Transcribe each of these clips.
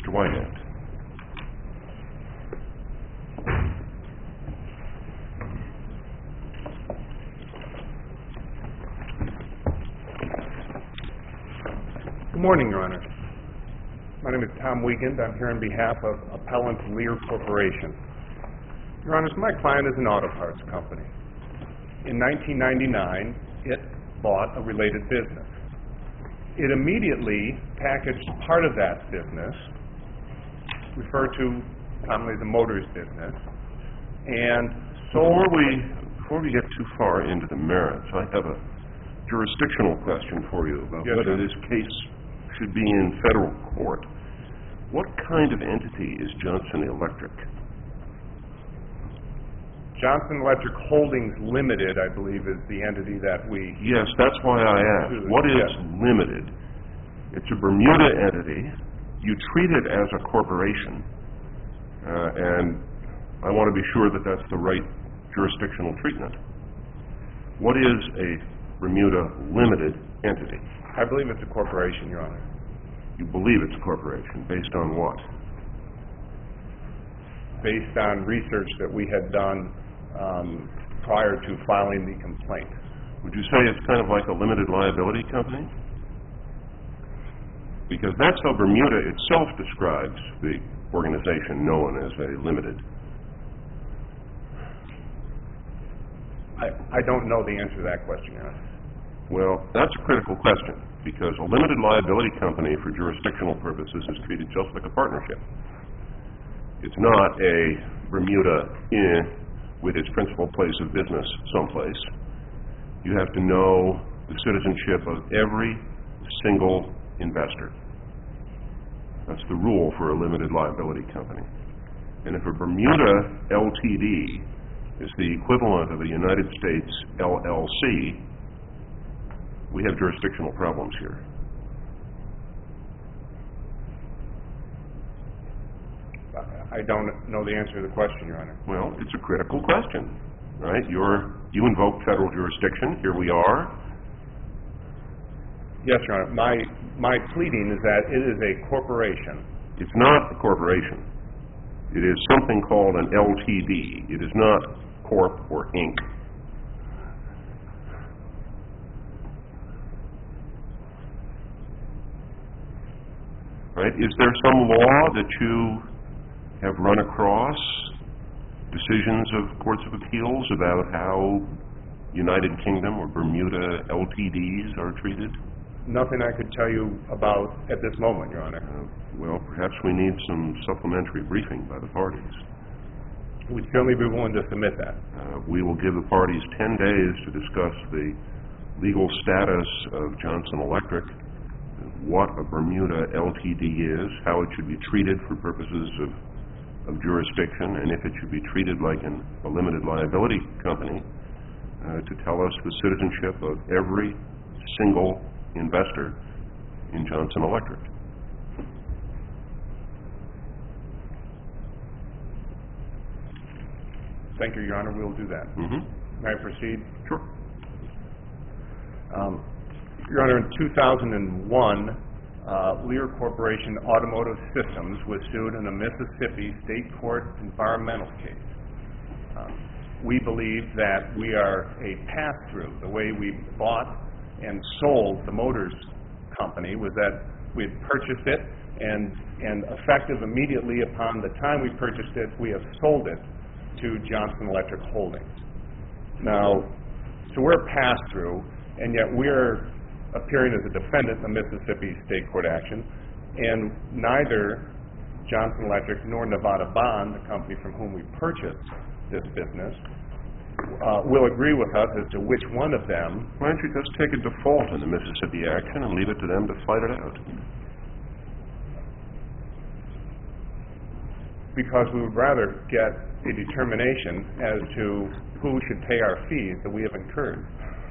Mr. Whitehead. Good morning, Your Honor. My name is Tom Wiegand. I'm here on behalf of Appellant Lear Corporation. Your Honor, my client is an auto parts company. In 1999, it bought a related business. It immediately packaged part of that business, referred to commonly the motors business, and sold... Before we get too far into the merits, I have a jurisdictional question for you about whether this case should be in federal court. What kind of entity is Johnson Electric? Johnson Electric Holdings Limited, I believe, is the entity that we... Yes, that's why I asked. What is limited? It's a Bermuda entity. You treat it as a corporation, and I want to be sure that that's the right jurisdictional treatment. What is a Bermuda Limited entity? I believe it's a corporation, Your Honor. You believe it's a corporation, based on what? Based on research that we had done prior to filing the complaint. Would you say it's kind of like a limited liability company? Because that's how Bermuda itself describes the organization known as a limited. I don't know the answer to that question, Your Honor. Well, that's a critical question, because a limited liability company for jurisdictional purposes is treated just like a partnership. It's not a Bermuda with its principal place of business someplace. You have to know the citizenship of every single investor. That's the rule for a limited liability company. And if a Bermuda LTD is the equivalent of a United States LLC, we have jurisdictional problems here. I don't know the answer to the question, Your Honor. Well, it's a critical question, right? You invoke federal jurisdiction. Here we are. Yes, Your Honor. My pleading is that it is a corporation. It's not a corporation. It is something called an LTD. It is not Corp or Inc. Right? Is there some law that you have run across, decisions of courts of appeals about how United Kingdom or Bermuda LTDs are treated? Nothing I could tell you about at this moment, Your Honor. Well, perhaps we need some supplementary briefing by the parties. We'd certainly be willing to submit that. We will give the parties 10 days to discuss the legal status of Johnson Electric, what a Bermuda LTD is, how it should be treated for purposes of jurisdiction, and if it should be treated like a limited liability company, to tell us the citizenship of every single investor in Johnson Electric. Thank you, Your Honor. We'll do that. May I proceed? Sure. Your Honor, in 2001, Lear Corporation Automotive Systems was sued in a Mississippi State Court environmental case. We believe that we are a pass-through. The way we bought and sold the motors company was that we had purchased it, and effective immediately upon the time we purchased it, we have sold it to Johnson Electric Holdings. Now, so we're a pass-through, and yet we're appearing as a defendant in the Mississippi State Court action, and neither Johnson Electric nor Nevada Bond, the company from whom we purchased this business, will agree with us as to which one of them... Why don't you just take a default in the Mississippi action and leave it to them to fight it out? Because we would rather get a determination as to who should pay our fees that we have incurred.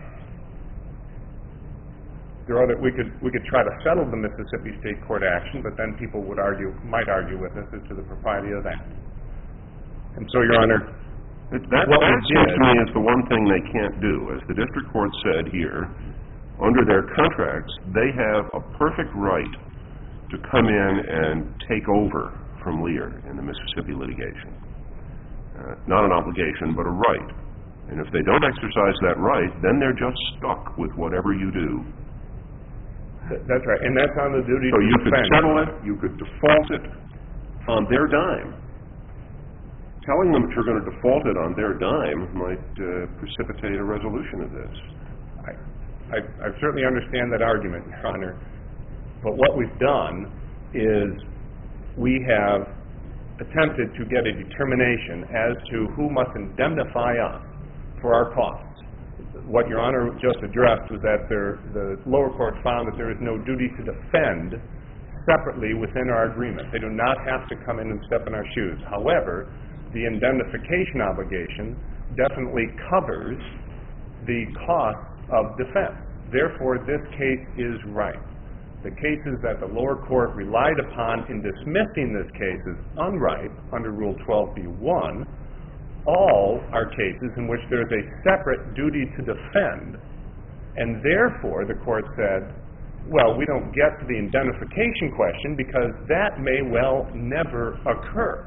We could try to settle the Mississippi State Court action, but then people might argue with us as to the propriety of that. And so, Your Honor, that seems to me is the one thing they can't do. As the district court said here, under their contracts, they have a perfect right to come in and take over from Lear in the Mississippi litigation. Not an obligation, but a right. And if they don't exercise that right, then they're just stuck with whatever you do. That's right, and that's on the duty to So you could defend. settle it, you could default it on their dime. Telling them that you're going to default it on their dime might precipitate a resolution of this. I certainly understand that argument, Your Honor, but what we've done is we have attempted to get a determination as to who must indemnify us for our costs. What Your Honor just addressed was that the lower court found that there is no duty to defend separately within our agreement. They do not have to come in and step in our shoes. However, the indemnification obligation definitely covers the cost of defense. Therefore, this case is right. The cases that the lower court relied upon in dismissing this case as unright under Rule 12b-1 all are cases in which there is a separate duty to defend, and therefore the court said, well, we don't get to the indemnification question because that may well never occur.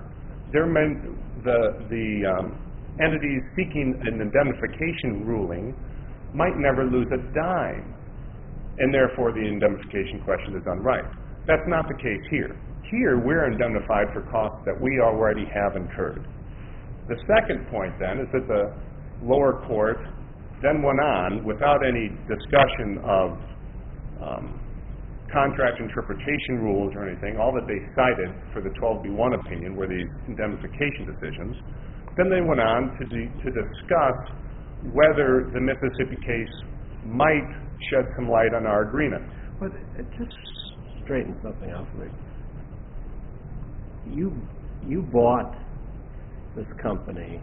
The entities seeking an indemnification ruling might never lose a dime, and therefore the indemnification question is unright. That's not the case here. Here, we're indemnified for costs that we already have incurred. The second point, then, is that the lower court then went on, without any discussion of contract interpretation rules or anything, all that they cited for the 12b-1 opinion were the indemnification decisions. Then they went on to discuss whether the Mississippi case might shed some light on our agreement. But it just straighten something out for me. You bought this company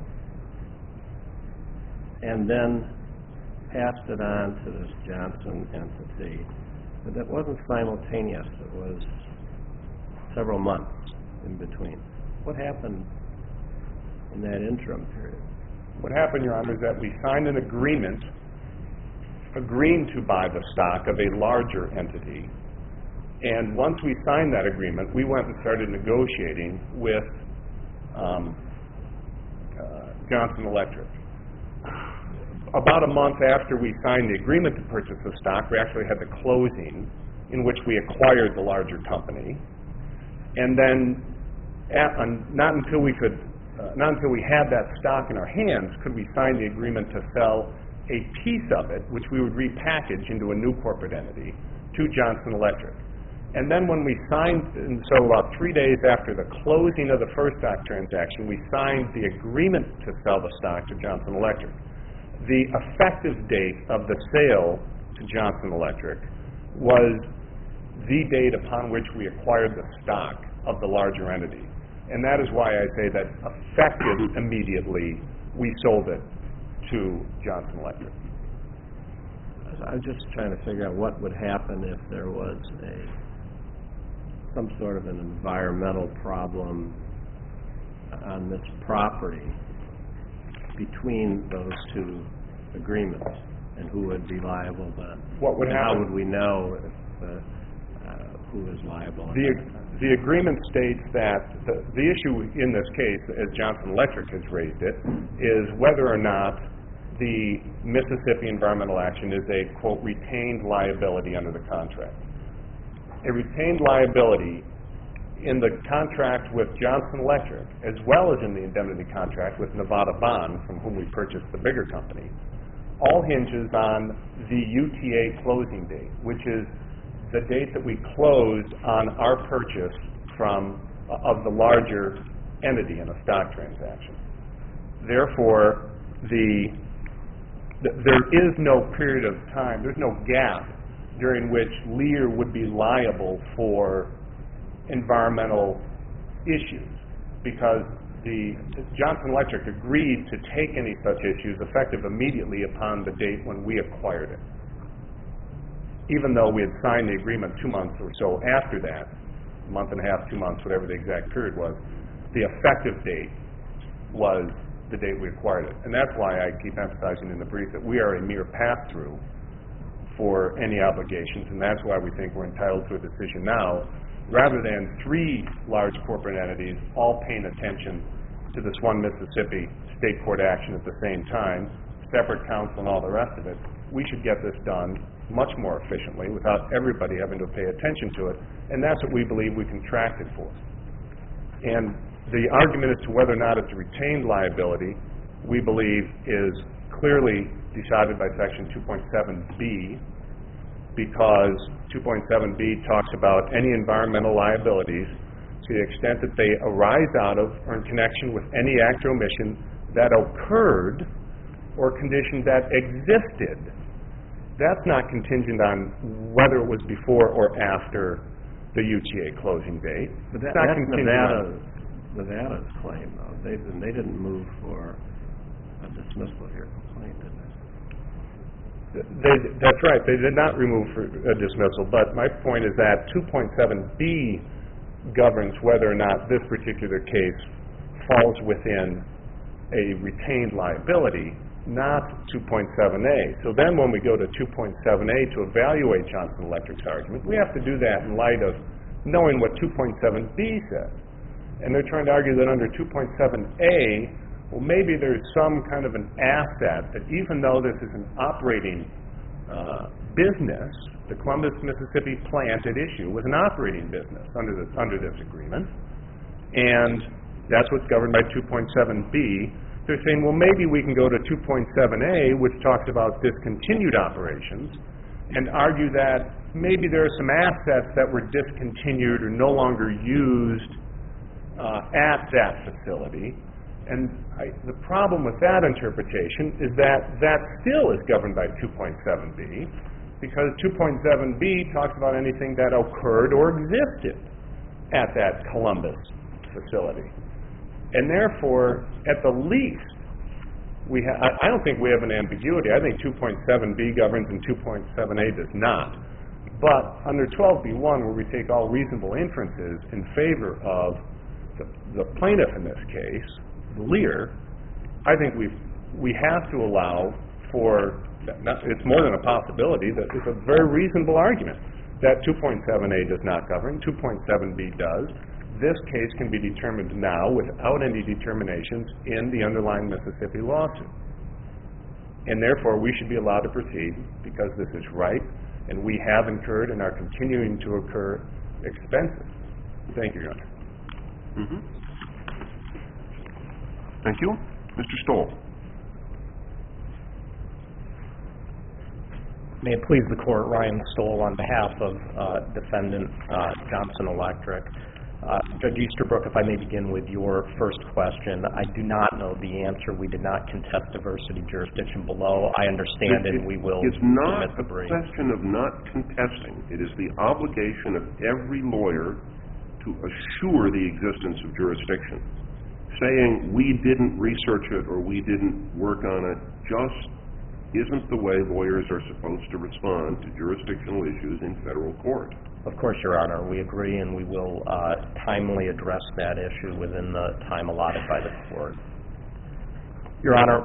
and then passed it on to this Johnson entity, but that wasn't simultaneous. It was several months in between. What happened in that interim period? What happened, Your Honor, is that we signed an agreement agreeing to buy the stock of a larger entity. And once we signed that agreement, we went and started negotiating with Johnson Electric. About a month after we signed the agreement to purchase the stock, we actually had the closing in which we acquired the larger company. And then not until we had that stock in our hands could we sign the agreement to sell a piece of it, which we would repackage into a new corporate entity, to Johnson Electric. And then when we signed, and so about 3 days after the closing of the first stock transaction, we signed the agreement to sell the stock to Johnson Electric. The effective date of the sale to Johnson Electric was the date upon which we acquired the stock of the larger entity. And that is why I say that effective immediately, we sold it to Johnson Electric. I'm just trying to figure out what would happen if there was some sort of an environmental problem on this property between those two agreements, and who would be liable then? What would happen? How would we know if who is liable? The agreement states that the issue in this case, as Johnson Electric has raised it, is whether or not the Mississippi environmental action is a, quote, retained liability under the contract. A retained liability in the contract with Johnson Electric, as well as in the indemnity contract with Nevada Bond, from whom we purchased the bigger company, all hinges on the UTA closing date, which is the date that we closed on our purchase of the larger entity in a stock transaction. Therefore, there is no period of time, there's no gap during which Lear would be liable for environmental issues, because the Johnson Electric agreed to take any such issues effective immediately upon the date when we acquired it. Even though we had signed the agreement 2 months or so after that, a month and a half, 2 months, whatever the exact period was, the effective date was the date we acquired it. And that's why I keep emphasizing in the brief that we are a mere pass-through for any obligations, and that's why we think we're entitled to a decision now rather than three large corporate entities all paying attention to this one Mississippi state court action at the same time, separate counsel and all the rest of it, we should get this done much more efficiently without everybody having to pay attention to it, and that's what we believe we contracted for. And the argument as to whether or not it's a retained liability, we believe, is clearly decided by Section 2.7b, because 2.7b talks about any environmental liabilities to the extent that they arise out of or in connection with any act or omission that occurred or condition that existed. That's not contingent on whether it was before or after the UTA closing date. But It's that's not contingent Nevada's claim, though. They didn't move for a dismissal of your complaint, did they? That's right. They did not remove for a dismissal, but my point is that 2.7b governs whether or not this particular case falls within a retained liability, not 2.7a. So then when we go to 2.7a to evaluate Johnson Electric's argument, we have to do that in light of knowing what 2.7b says. And they're trying to argue that under 2.7a, well, maybe there's some kind of an asset that even though this is an operating business, the Columbus, Mississippi plant at issue was an operating business under this agreement, and that's what's governed by 2.7b. They're saying, well, maybe we can go to 2.7a, which talks about discontinued operations, and argue that maybe there are some assets that were discontinued or no longer used at that facility. And the problem with that interpretation is that that still is governed by 2.7b, because 2.7b talks about anything that occurred or existed at that Columbus facility. And therefore, at the least, I don't think we have an ambiguity. I think 2.7b governs and 2.7a does not. But under 12b1, where we take all reasonable inferences in favor of the plaintiff in this case, the Lear, I think we have to allow for, it's more than a possibility, that it's a very reasonable argument that 2.7a does not govern, 2.7b does. This case can be determined now without any determinations in the underlying Mississippi lawsuit. And therefore, we should be allowed to proceed because this is right, and we have incurred and are continuing to incur expenses. Thank you, Your Honor. Mm-hmm. Thank you. Mr. Stoll. May it please the Court, Ryan Stoll on behalf of Defendant Johnson Electric. Judge Easterbrook, if I may begin with your first question. I do not know the answer. We did not contest diversity jurisdiction below. I understand and we will submit the brief. It's not a question of not contesting. It is the obligation of every lawyer to assure the existence of jurisdiction. Saying we didn't research it or we didn't work on it just isn't the way lawyers are supposed to respond to jurisdictional issues in federal court. Of course, Your Honor, we agree, and we will timely address that issue within the time allotted by the Court. Your Honor,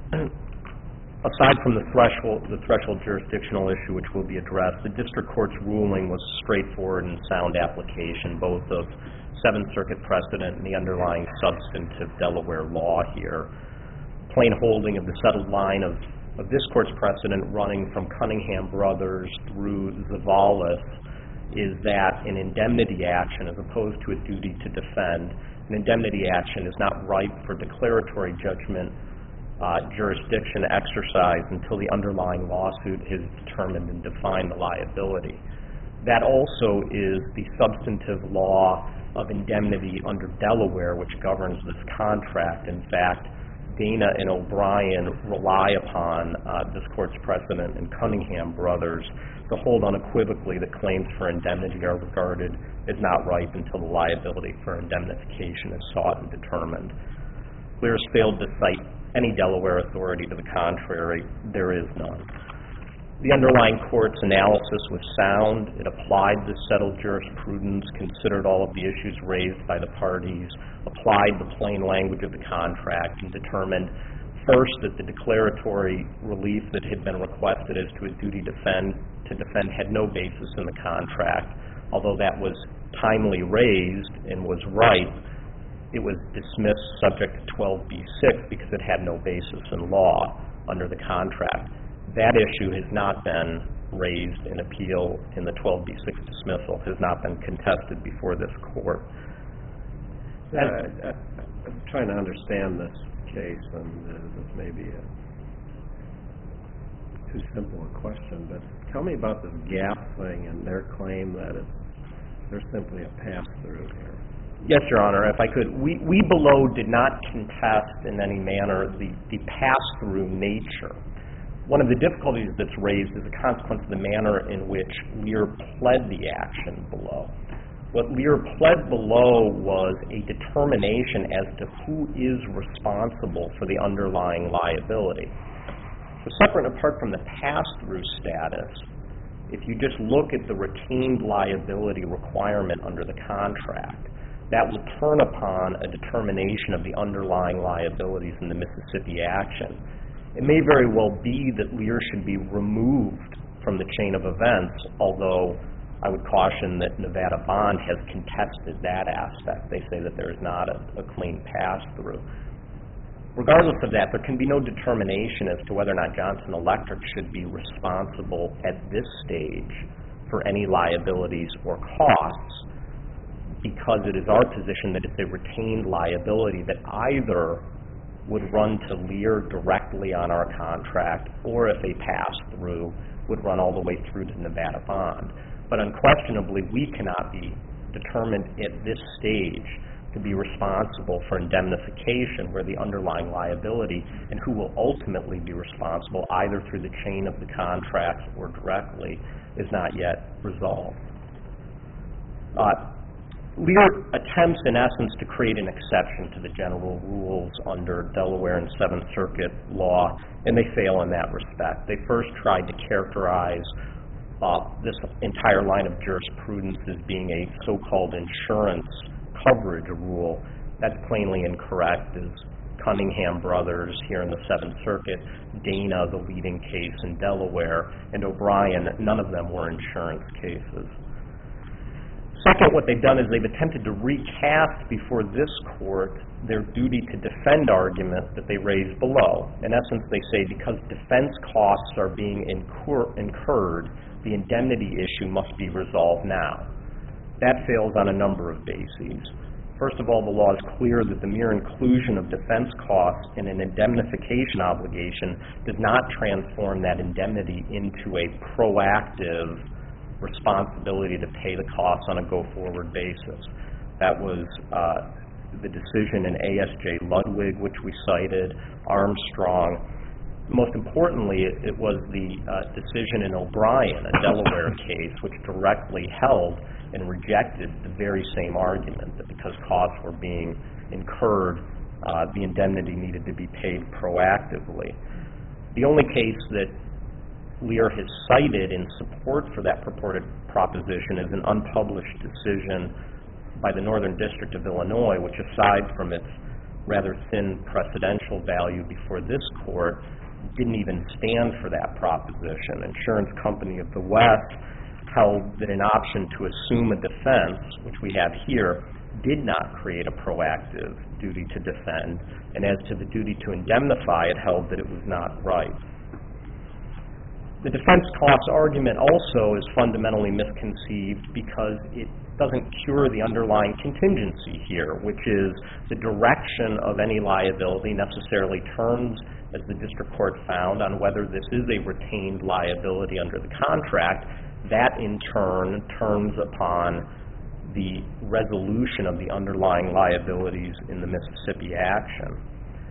aside from the threshold jurisdictional issue which will be addressed, the District Court's ruling was straightforward and sound application, both of Seventh Circuit precedent and the underlying substantive Delaware law here. Plain holding of the settled line of this Court's precedent running from Cunningham Brothers through Zavalis is that an indemnity action, as opposed to a duty to defend, an indemnity action is not ripe for declaratory judgment jurisdiction exercise until the underlying lawsuit is determined and defined the liability. That also is the substantive law of indemnity under Delaware, which governs this contract. In fact, Dana and O'Brien rely upon this Court's precedent in Cunningham Brothers to hold unequivocally that claims for indemnity are regarded as not ripe until the liability for indemnification is sought and determined. Lear has failed to cite any Delaware authority to the contrary. There is none. The underlying court's analysis was sound. It applied the settled jurisprudence, considered all of the issues raised by the parties, applied the plain language of the contract, and determined first that the declaratory relief that had been requested as to a duty to defend had no basis in the contract, although that was timely raised and was right, it was dismissed subject to 12b-6 because it had no basis in law under the contract. That issue has not been raised in appeal in the 12b-6 dismissal, has not been contested before this court. I'm trying to understand this case, and this may be too simple a question, but tell me about this gap thing and their claim that there's simply a pass-through here. Yes, Your Honor, if I could. We below did not contest in any manner the pass-through nature. One of the difficulties that's raised is a consequence of the manner in which Lear pled the action below. What Lear pled below was a determination as to who is responsible for the underlying liability. So separate and apart from the pass-through status, if you just look at the retained liability requirement under the contract, that will turn upon a determination of the underlying liabilities in the Mississippi action. It may very well be that Lear should be removed from the chain of events, although I would caution that Nevada Bond has contested that aspect. They say that there is not a clean pass-through. Regardless of that, there can be no determination as to whether or not Johnson Electric should be responsible at this stage for any liabilities or costs, because it is our position that it's a retained liability that either would run to Lear directly on our contract, or if a pass-through would run all the way through to Nevada Bond. But unquestionably, we cannot be determined at this stage to be responsible for indemnification where the underlying liability and who will ultimately be responsible either through the chain of the contracts or directly is not yet resolved. Lear attempts, in essence, to create an exception to the general rules under Delaware and Seventh Circuit law, and they fail in that respect. They first tried to characterize this entire line of jurisprudence as being a so-called insurance coverage rule. That's plainly incorrect, as Cunningham Brothers here in the Seventh Circuit, Dana, the leading case in Delaware, and O'Brien, none of them were insurance cases. Second, what they've done is they've attempted to recast before this court their duty to defend argument that they raised below. In essence, they say because defense costs are being incurred, the indemnity issue must be resolved now. That fails on a number of bases. First of all, the law is clear that the mere inclusion of defense costs in an indemnification obligation does not transform that indemnity into a proactive responsibility to pay the costs on a go-forward basis. That was the decision in ASJ Ludwig, which we cited, Armstrong. Most importantly, it was the decision in O'Brien, a Delaware case, which directly held and rejected the very same argument that because costs were being incurred, the indemnity needed to be paid proactively. The only case that Lear has cited in support for that purported proposition is an unpublished decision by the Northern District of Illinois, which aside from its rather thin precedential value before this court, didn't even stand for that proposition. Insurance Company of the West held that an option to assume a defense, which we have here, did not create a proactive duty to defend, and as to the duty to indemnify, it held that it was not right. The defense costs argument also is fundamentally misconceived because it doesn't cure the underlying contingency here, which is the direction of any liability necessarily turns, as the district court found, on whether this is a retained liability under the contract. That in turn turns upon the resolution of the underlying liabilities in the Mississippi action.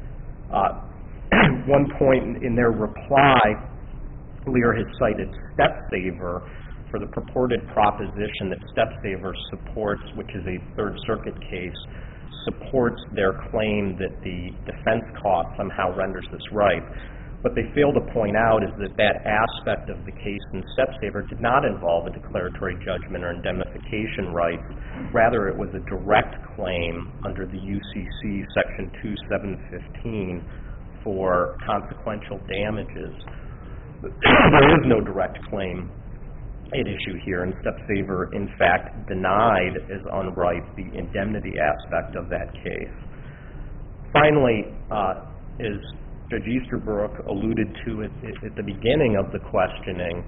One point in their reply, Lear has cited Stepsaver for the purported proposition that Stepsaver supports, which is a Third Circuit case, supports their claim that the defense cost somehow renders this right. What they fail to point out is that that aspect of the case in Stepsaver did not involve a declaratory judgment or indemnification right. Rather, it was a direct claim under the UCC Section 2715 for consequential damages. There is no direct claim at issue here, and Step Saver, in fact, denied as unripe the indemnity aspect of that case. Finally, as Judge Easterbrook alluded to at the beginning of the questioning,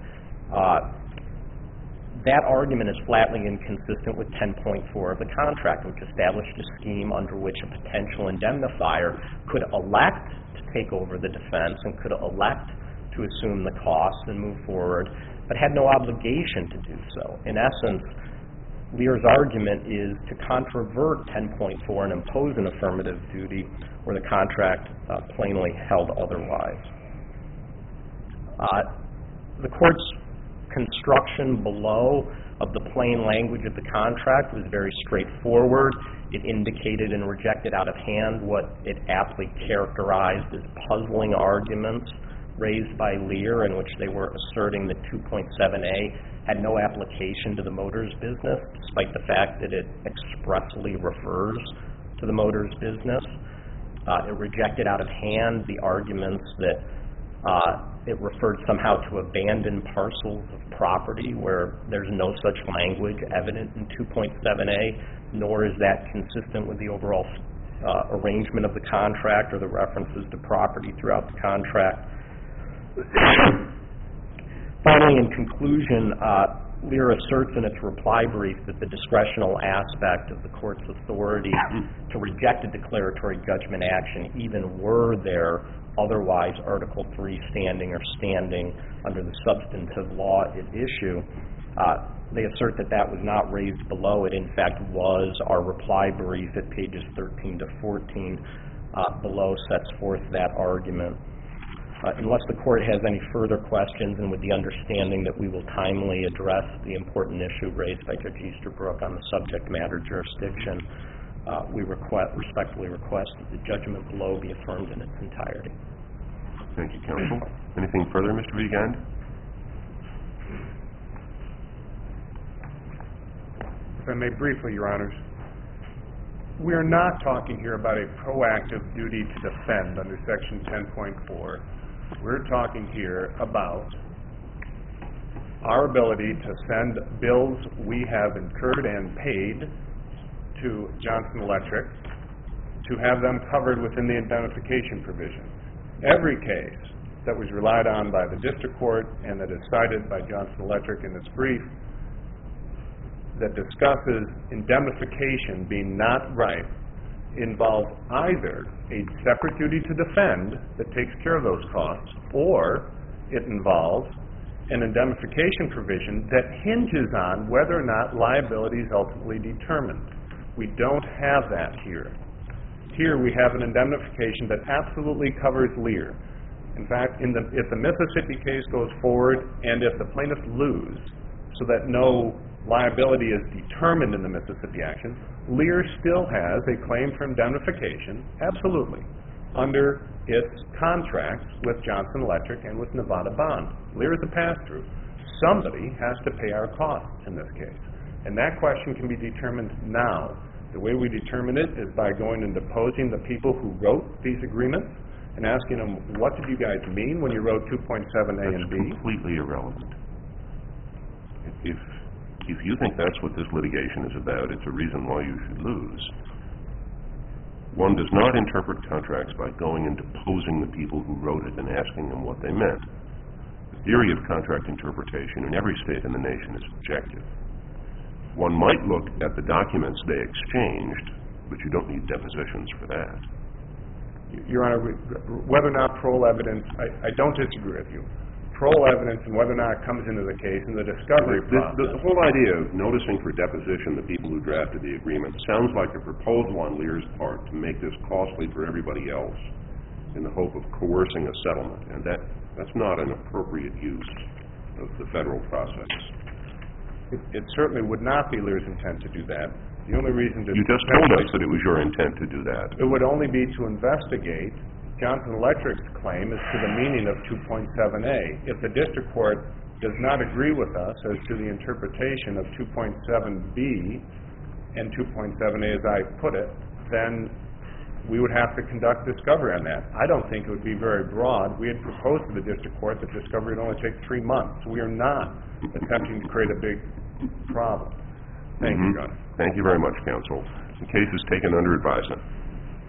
that argument is flatly inconsistent with 10.4 of the contract, which established a scheme under which a potential indemnifier could elect to take over the defense and could elect to assume the costs and move forward, but had no obligation to do so. In essence, Lear's argument is to controvert 10.4 and impose an affirmative duty where the contract plainly held otherwise. The court's construction below of the plain language of the contract was very straightforward. It indicated and rejected out of hand what it aptly characterized as puzzling arguments raised by Lear, in which they were asserting that 2.7a had no application to the motors business, despite the fact that it expressly refers to the motors business. It rejected out of hand the arguments that it referred somehow to abandoned parcels of property where there's no such language evident in 2.7a, nor is that consistent with the overall arrangement of the contract or the references to property throughout the contract. Finally, in conclusion, Lear asserts in its reply brief that the discretional aspect of the court's authority to reject a declaratory judgment action, even were there otherwise Article 3 standing or standing under the substantive law at issue, they assert that that was not raised below. It, in fact, was. Our reply brief at pages 13 to 14 below sets forth that argument. Unless the court has any further questions, and with the understanding that we will timely address the important issue raised by Judge Easterbrook on the subject matter jurisdiction, we respectfully request that the judgment below be affirmed in its entirety. Thank you, counsel. Anything further, Mr. Wiegand? If I may briefly, Your Honors, we are not talking here about a proactive duty to defend under Section 10.4. We're talking here about our ability to send bills we have incurred and paid to Johnson Electric to have them covered within the indemnification provision. Every case that was relied on by the district court and that is cited by Johnson Electric in its brief that discusses indemnification being not right involves either a separate duty to defend that takes care of those costs, or it involves an indemnification provision that hinges on whether or not liability is ultimately determined. We don't have that here. Here we have an indemnification that absolutely covers Lear. In fact, if the Mississippi case goes forward and if the plaintiffs lose so that no liability is determined in the Mississippi action, Lear still has a claim for indemnification, absolutely, under its contracts with Johnson Electric and with Nevada Bond. Lear is a pass-through. Somebody has to pay our costs in this case. And that question can be determined now. The way we determine it is by going and deposing the people who wrote these agreements and asking them, what did you guys mean when you wrote 2.7A and B? That's completely irrelevant. If you think that's what this litigation is about, it's a reason why you should lose. One does not interpret contracts by going and deposing the people who wrote it and asking them what they meant. The theory of contract interpretation in every state in the nation is subjective. One might look at the documents they exchanged, but you don't need depositions for that. Your Honor, whether or not parole evidence, I don't disagree with you. Parole evidence and whether or not it comes into the case in the discovery process. The whole idea of noticing for deposition the people who drafted the agreement sounds like a proposal on Lear's part to make this costly for everybody else in the hope of coercing a settlement, and that's not an appropriate use of the federal process. It certainly would not be Lear's intent to do that. The only reason to... You just told us that it was your intent to do that. It would only be to investigate Johnson Electric's claim as to the meaning of 2.7A. If the district court does not agree with us as to the interpretation of 2.7B and 2.7A as I put it, then we would have to conduct discovery on that. I don't think it would be very broad. We had proposed to the district court that discovery would only take 3 months. We are not attempting to create a big problem. Thank you, Your Honor. Thank you very much, counsel. The case is taken under advisement.